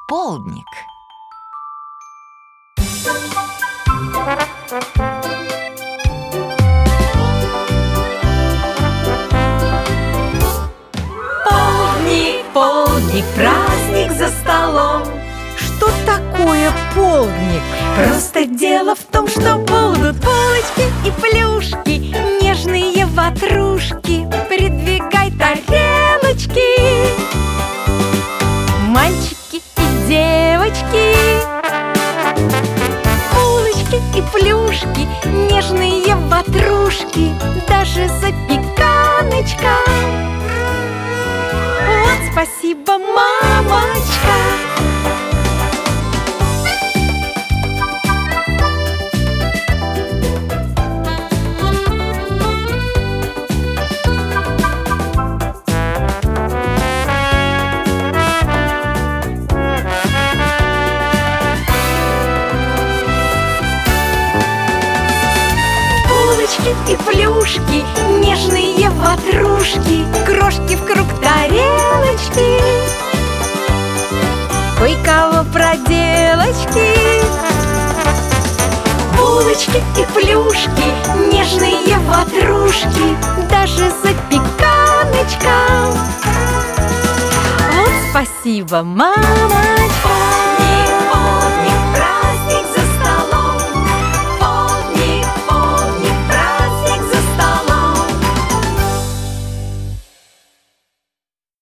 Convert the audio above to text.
полдник. Полдник, полдник, праздник за столом. Что такое полдник? Просто дело в том, что будут булочки и плюшки, нежные ватрушки, придвигай тарелочки. Мальчики и девочки, булочки и плюшки, нежные ватрушки, даже запеканочка. Вот спасибо, мамочка. И плюшки, нежные ватрушки, крошки в круг тарелочки. Ой, кого проделочки. Булочки и плюшки, нежные ватрушки, даже запеканочка. Вот спасибо, мамочка.